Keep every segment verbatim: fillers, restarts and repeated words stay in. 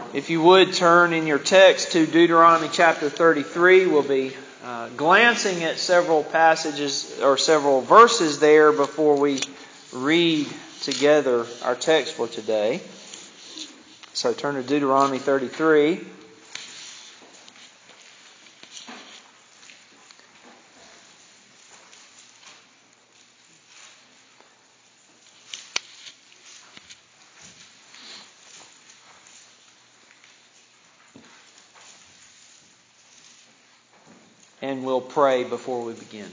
If you would turn in your text to Deuteronomy chapter thirty-three, we'll be uh, glancing at several passages or several verses there before we read together our text for today. So turn to Deuteronomy thirty-three. And we'll pray before we begin.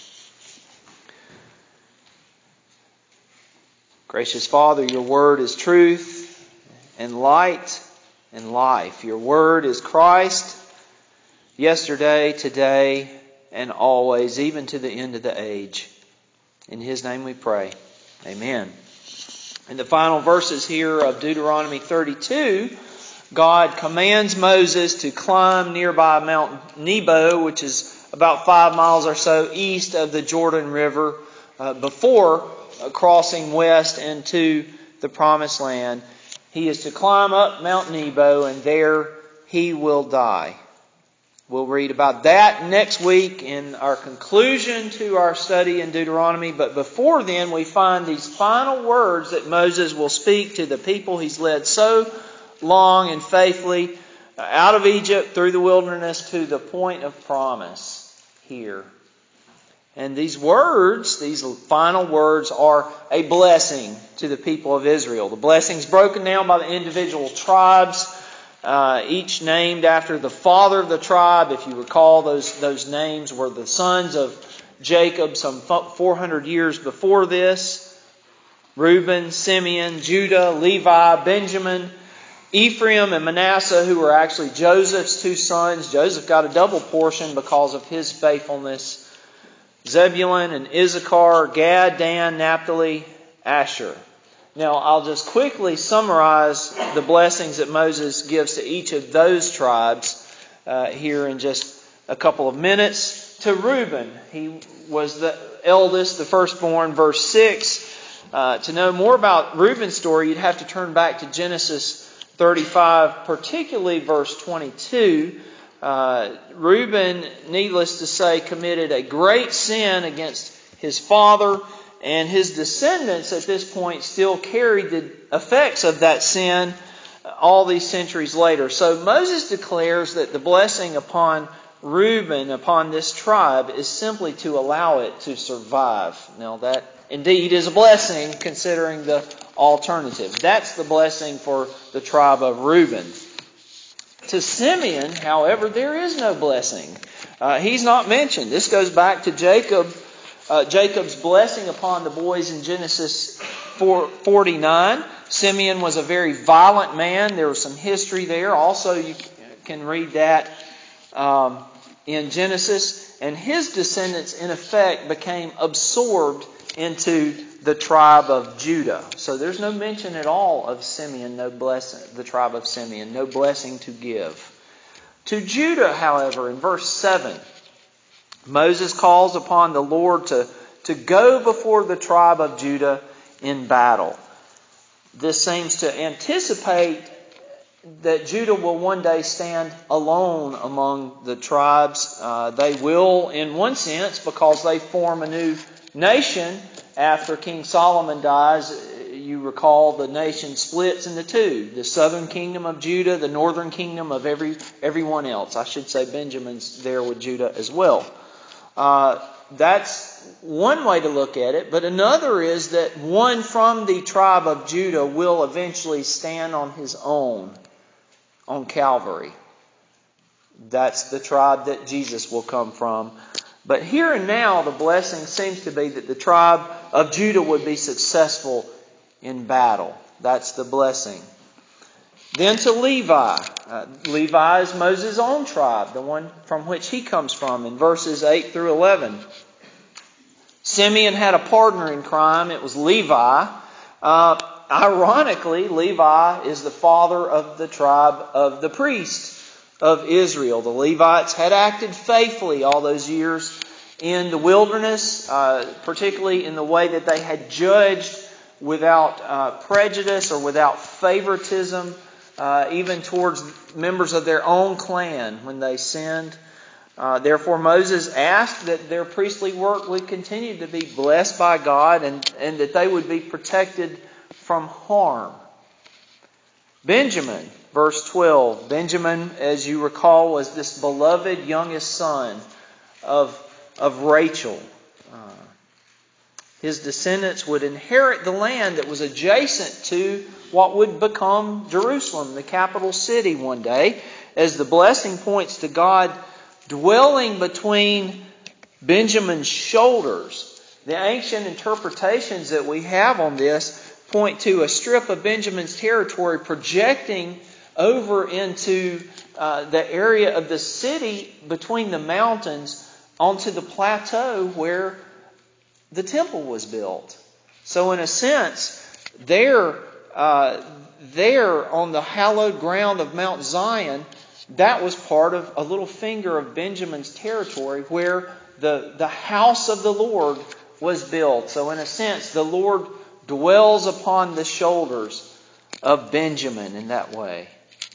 Gracious Father, your word is truth and light and life. Your word is Christ, yesterday, today, and always, even to the end of the age. In His name we pray. Amen. In the final verses here of Deuteronomy thirty-two, God commands Moses to climb nearby Mount Nebo, which is about five miles or so east of the Jordan River, uh, before uh, crossing west into the Promised Land. He is to climb up Mount Nebo, and there he will die. We'll read about that next week in our conclusion to our study in Deuteronomy. But before then, we find these final words that Moses will speak to the people he's led so long and faithfully out of Egypt through the wilderness to the point of promise here. And these words, these final words, are a blessing to the people of Israel. The blessing is broken down by the individual tribes, uh, each named after the father of the tribe. If you recall, those, those names were the sons of Jacob some four hundred years before this. Reuben, Simeon, Judah, Levi, Benjamin, Ephraim and Manasseh, who were actually Joseph's two sons. Joseph got a double portion because of his faithfulness. Zebulun and Issachar, Gad, Dan, Naphtali, Asher. Now, I'll just quickly summarize the blessings that Moses gives to each of those tribes uh, here in just a couple of minutes. To Reuben, he was the eldest, the firstborn, verse six. Uh, to know more about Reuben's story, you'd have to turn back to Genesis thirty-five, particularly verse twenty-two. Uh, Reuben, needless to say, committed a great sin against his father, and his descendants at this point still carried the effects of that sin all these centuries later. So Moses declares that the blessing upon Reuben, upon this tribe, is simply to allow it to survive. Now that indeed is a blessing, considering the alternative. That's the blessing for the tribe of Reuben. To Simeon, however, there is no blessing. Uh, he's not mentioned. This goes back to Jacob, uh, Jacob's blessing upon the boys in Genesis forty-nine. Simeon was a very violent man. There was some history there. Also, you can read that um, in Genesis. And his descendants, in effect, became absorbed into the tribe of Judah. So there's no mention at all of Simeon, no blessing, the tribe of Simeon, no blessing to give. To Judah, however, in verse seven, Moses calls upon the Lord to, to go before the tribe of Judah in battle. This seems to anticipate that Judah will one day stand alone among the tribes. Uh, they will, in one sense, because they form a new nation. After King Solomon dies, you recall the nation splits into two. The southern kingdom of Judah, the northern kingdom of every everyone else. I should say Benjamin's there with Judah as well. Uh, that's one way to look at it. But another is that one from the tribe of Judah will eventually stand on his own on Calvary. That's the tribe that Jesus will come from. But here and now, the blessing seems to be that the tribe of Judah would be successful in battle. That's the blessing. Then to Levi. Uh, Levi is Moses' own tribe, the one from which he comes from, in verses eight through eleven. Simeon had a partner in crime. It was Levi. Uh, ironically, Levi is the father of the tribe of the priests of Israel. The Levites had acted faithfully all those years in the wilderness, uh, particularly in the way that they had judged without uh, prejudice or without favoritism uh, even towards members of their own clan when they sinned. Uh, therefore, Moses asked that their priestly work would continue to be blessed by God and, and that they would be protected from harm. Benjamin, verse twelve. Benjamin, as you recall, was this beloved youngest son of, of Rachel. Uh, his descendants would inherit the land that was adjacent to what would become Jerusalem, the capital city one day, as the blessing points to God dwelling between Benjamin's shoulders. The ancient interpretations that we have on this point to a strip of Benjamin's territory projecting over into uh, the area of the city between the mountains onto the plateau where the temple was built. So in a sense, there, uh, there on the hallowed ground of Mount Zion, that was part of a little finger of Benjamin's territory where the, the house of the Lord was built. So in a sense, the Lord dwells upon the shoulders of Benjamin in that way.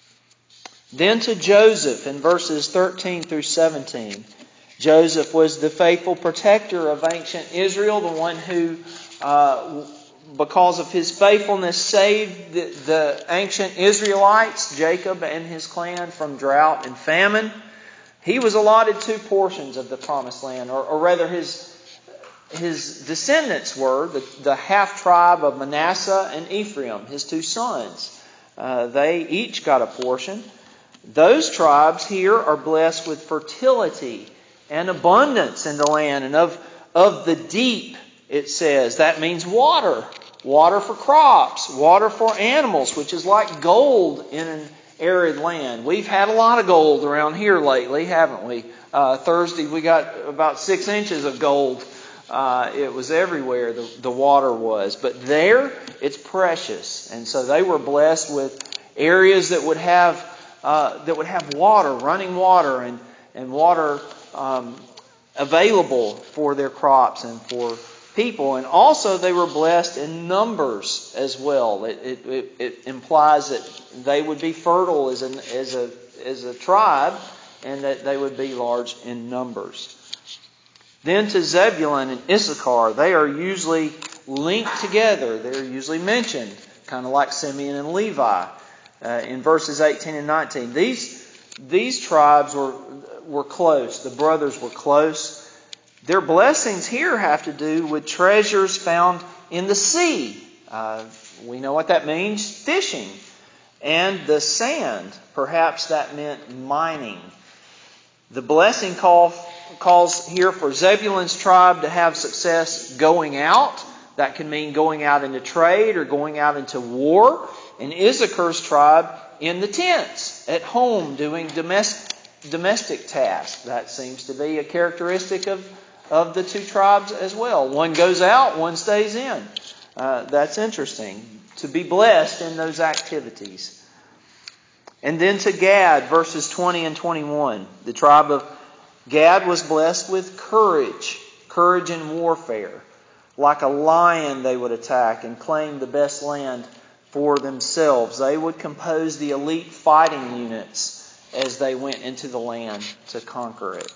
Then to Joseph in verses thirteen through seventeen. Joseph was the faithful protector of ancient Israel, the one who, uh, because of his faithfulness, saved the, the ancient Israelites, Jacob and his clan, from drought and famine. He was allotted two portions of the promised land, or, or rather his his descendants were, the, the half-tribe of Manasseh and Ephraim, his two sons. Uh, they each got a portion. Those tribes here are blessed with fertility and abundance in the land, and of, of the deep, it says. That means water. Water for crops, water for animals, which is like gold in an arid land. We've had a lot of gold around here lately, haven't we? Uh, Thursday we got about six inches of gold. Uh, it was everywhere, the, the water was. But there, it's precious. And so they were blessed with areas that would have uh, that would have water, running water, and, and water um, available for their crops and for people. And also they were blessed in numbers as well. It, it, it, it implies that they would be fertile as, an, as, a, as a tribe, and that they would be large in numbers. Then to Zebulun and Issachar, they are usually linked together. They're usually mentioned, kind of like Simeon and Levi uh, in verses eighteen and nineteen. These, these tribes were, were close. The brothers were close. Their blessings here have to do with treasures found in the sea. Uh, we know what that means, fishing. And the sand, perhaps that meant mining. The blessing call, calls here for Zebulun's tribe to have success going out. That can mean going out into trade or going out into war. And Issachar's tribe in the tents, at home, doing domestic, domestic tasks. That seems to be a characteristic of of the two tribes as well. One goes out, one stays in. Uh, that's interesting. To be blessed in those activities. And then to Gad, verses twenty and twenty-one. The tribe of Gad was blessed with courage. Courage in warfare. Like a lion they would attack and claim the best land for themselves. They would compose the elite fighting units as they went into the land to conquer it.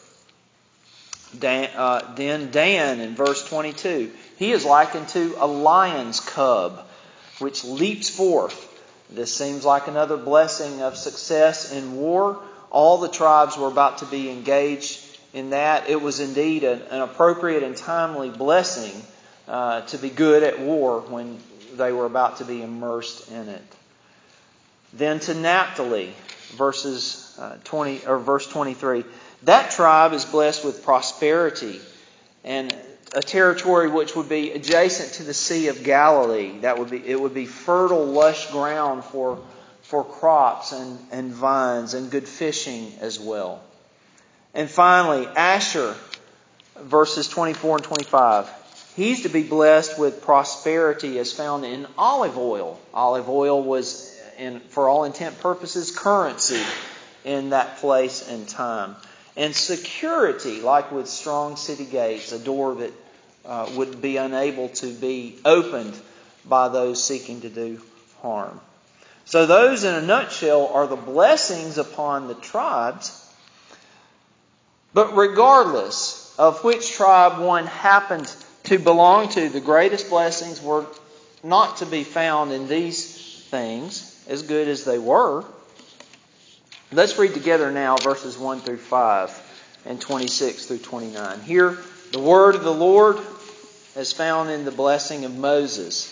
Dan, uh, then Dan in verse twenty-two. He is likened to a lion's cub which leaps forth. This seems like another blessing of success in war. All the tribes were about to be engaged in that. It was indeed an, an appropriate and timely blessing uh, to be good at war when they were about to be immersed in it. Then to Naphtali, verses uh, twenty or verse twenty-three. That tribe is blessed with prosperity and a territory which would be adjacent to the Sea of Galilee. That would be it would be fertile, lush ground for for crops and, and vines and good fishing as well. And finally, Asher, verses twenty-four and twenty-five. He's to be blessed with prosperity as found in olive oil. Olive oil was, in, for all intent purposes, currency in that place and time. And security, like with strong city gates, a door that uh, would be unable to be opened by those seeking to do harm. So those, in a nutshell, are the blessings upon the tribes. But regardless of which tribe one happened to belong to, the greatest blessings were not to be found in these things, as good as they were. Let's read together now verses one through five and twenty-six through twenty-nine. Here, the word of the Lord is found in the blessing of Moses.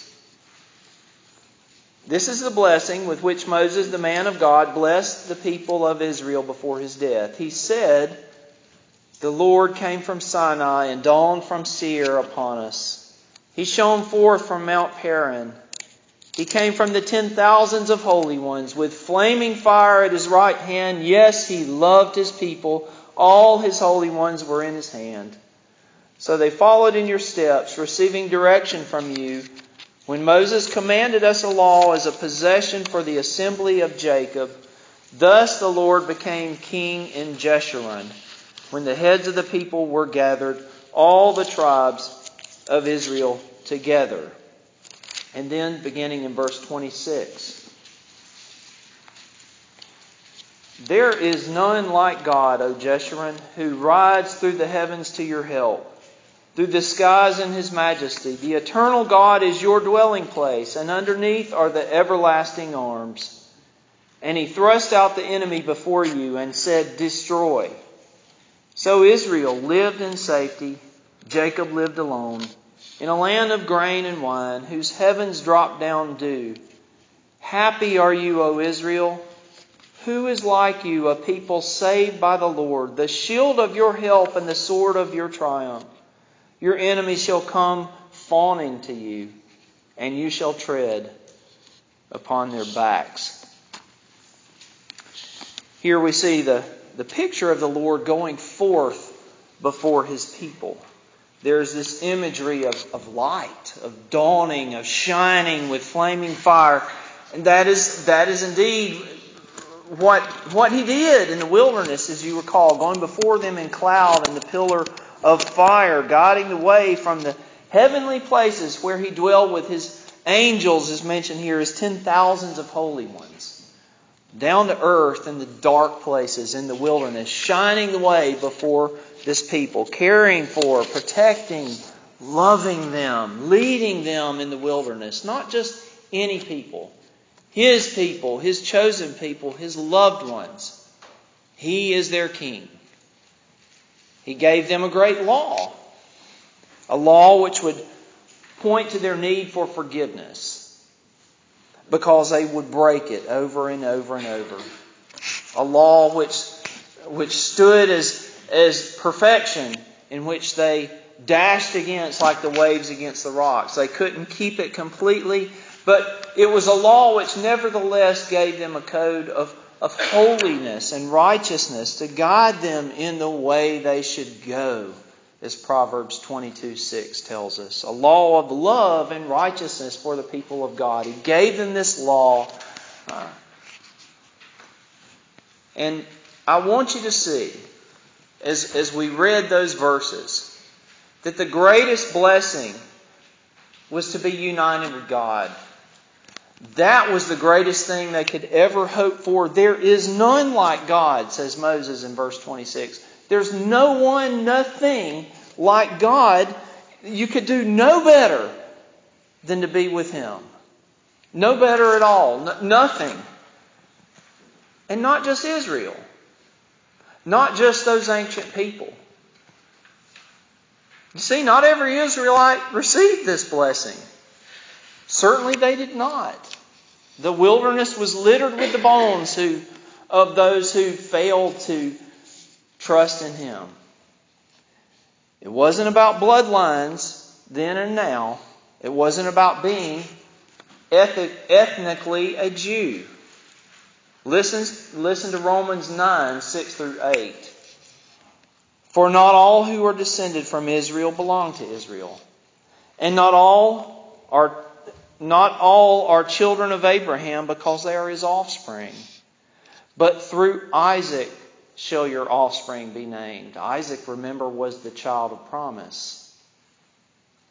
This is the blessing with which Moses, the man of God, blessed the people of Israel before his death. He said, "The Lord came from Sinai and dawned from Seir upon us. He shone forth from Mount Paran. He came from the ten thousands of holy ones with flaming fire at his right hand. Yes, he loved his people. All his holy ones were in his hand. So they followed in your steps, receiving direction from you. When Moses commanded us a law as a possession for the assembly of Jacob, thus the Lord became king in Jeshurun, when the heads of the people were gathered, all the tribes of Israel together." And then beginning in verse twenty-six. "There is none like God, O Jeshurun, who rides through the heavens to your help, through the skies in his majesty. The eternal God is your dwelling place, and underneath are the everlasting arms. And he thrust out the enemy before you and said, 'Destroy.' So Israel lived in safety, Jacob lived alone, in a land of grain and wine, whose heavens drop down dew. Happy are you, O Israel! Who is like you, a people saved by the Lord, the shield of your help and the sword of your triumph? Your enemies shall come fawning to you, and you shall tread upon their backs." Here we see the, the picture of the Lord going forth before his people. There's this imagery of, of light, of dawning, of shining with flaming fire. And that is that is indeed what, what he did in the wilderness, as you recall, going before them in cloud and the pillar of fire, guiding the way from the heavenly places where he dwelled with his angels, as mentioned here, as ten thousands of holy ones, down to earth in the dark places in the wilderness, shining the way before this people, caring for, protecting, loving them, leading them in the wilderness. Not just any people, his people, his chosen people, his loved ones. He is their king. He gave them a great law, a law which would point to their need for forgiveness, because they would break it over and over and over. A law which which stood as, as perfection, in which they dashed against like the waves against the rocks. They couldn't keep it completely, but it was a law which nevertheless gave them a code of, of holiness and righteousness to guide them in the way they should go, as Proverbs twenty-two six tells us. A law of love and righteousness for the people of God. He gave them this law. Uh, and I want you to see, as, as we read those verses, that the greatest blessing was to be united with God. That was the greatest thing they could ever hope for. There is none like God, says Moses in verse twenty-six. There's no one, nothing like God. You could do no better than to be with Him. No better at all. No, nothing. And not just Israel. Not just those ancient people. You see, not every Israelite received this blessing. Certainly they did not. The wilderness was littered with the bones who, of those who failed to trust in Him. It wasn't about bloodlines then and now. It wasn't about being eth- ethnically a Jew. Listen, listen to Romans nine, six through eight. For not all who are descended from Israel belong to Israel, and not all are not all are children of Abraham because they are his offspring. But through Isaac shall your offspring be named. Isaac, remember, was the child of promise.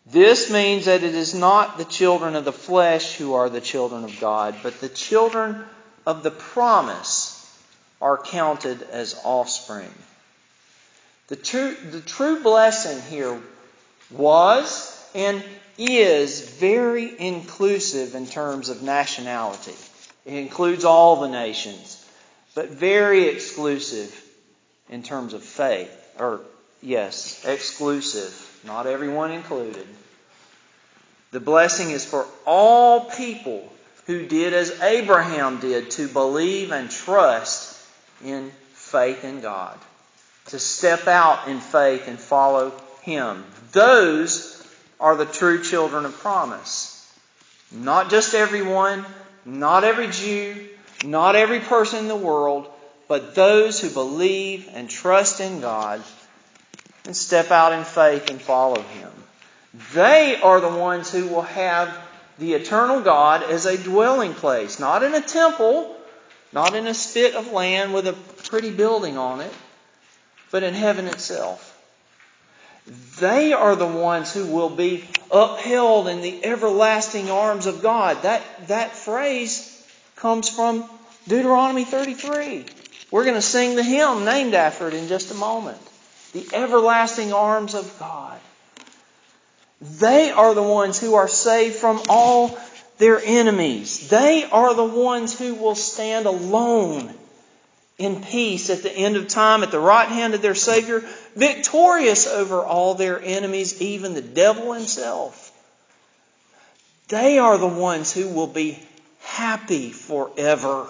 This means that it is not the children of the flesh who are the children of God, but the children of the promise are counted as offspring. The true, the true blessing here was and is very inclusive in terms of nationality. It includes all the nations, but very exclusive in terms of faith. Or, yes, exclusive. Not everyone included. The blessing is for all people who did as Abraham did, to believe and trust in faith in God. To step out in faith and follow Him. Those are the true children of promise. Not just everyone, not every Jew, not every person in the world, but those who believe and trust in God and step out in faith and follow Him. They are the ones who will have the eternal God as a dwelling place. Not in a temple, not in a spit of land with a pretty building on it, but in heaven itself. They are the ones who will be upheld in the everlasting arms of God. That, that phrase comes from Deuteronomy thirty-three. We're going to sing the hymn named after it in just a moment. The everlasting arms of God. They are the ones who are saved from all their enemies. They are the ones who will stand alone in peace at the end of time at the right hand of their Savior, victorious over all their enemies, even the devil himself. They are the ones who will be happy forever.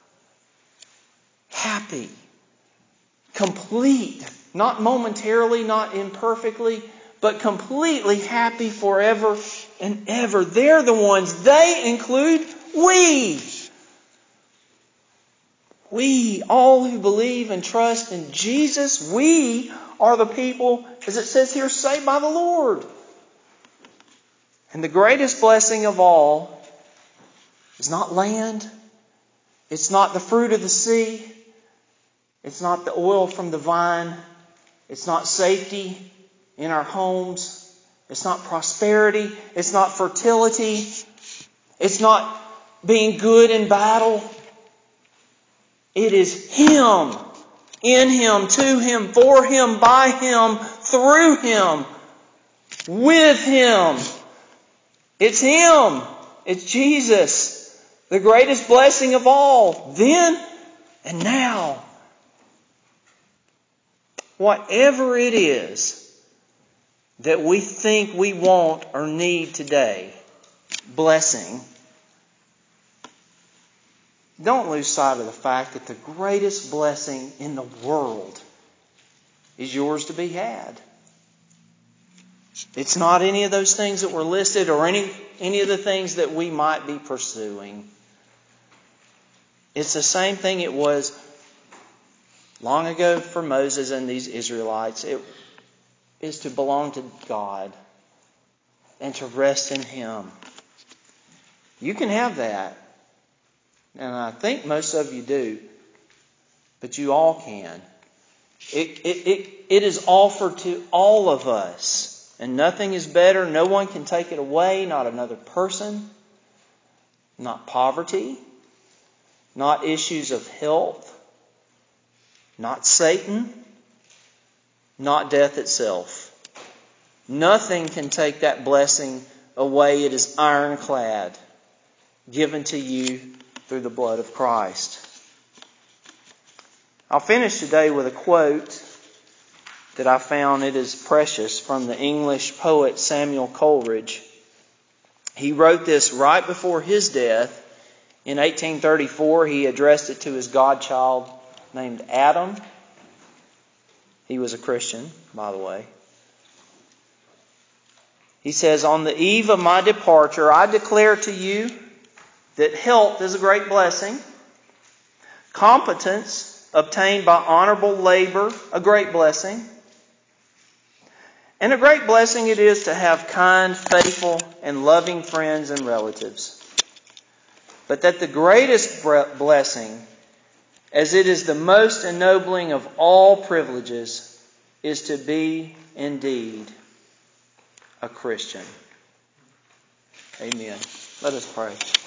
Happy. Complete. Not momentarily, not imperfectly, but completely happy forever and ever. They're the ones. They include we. We, all who believe and trust in Jesus, we are the people, as it says here, saved by the Lord. And the greatest blessing of all is not land. It's not the fruit of the sea. It's not the oil from the vine. It's not safety in our homes. It's not prosperity. It's not fertility. It's not being good in battle. It is Him, in Him, to Him, for Him, by Him, through Him, with Him. It's Him. It's Jesus. The greatest blessing of all. Then and now. Whatever it is that we think we want or need today, blessing, don't lose sight of the fact that the greatest blessing in the world is yours to be had. It's not any of those things that were listed or any, any of the things that we might be pursuing. It's the same thing it was long ago for Moses and these Israelites. It is to belong to God and to rest in Him. You can have that. And I think most of you do. But you all can. It, it, it, it is offered to all of us. And nothing is better. No one can take it away. Not another person. Not poverty. Not issues of health. Not Satan. Not death itself. Nothing can take that blessing away. It is ironclad. Given to you through the blood of Christ. I'll finish today with a quote that I found. It is precious, from the English poet Samuel Coleridge. He wrote this right before his death. In eighteen thirty-four, he addressed it to his godchild named Adam. He was a Christian, by the way. He says, "On the eve of my departure, I declare to you that health is a great blessing, competence obtained by honorable labor, a great blessing, and a great blessing it is to have kind, faithful, and loving friends and relatives. But that the greatest blessing, as it is the most ennobling of all privileges, is to be indeed a Christian. Amen. Let us pray.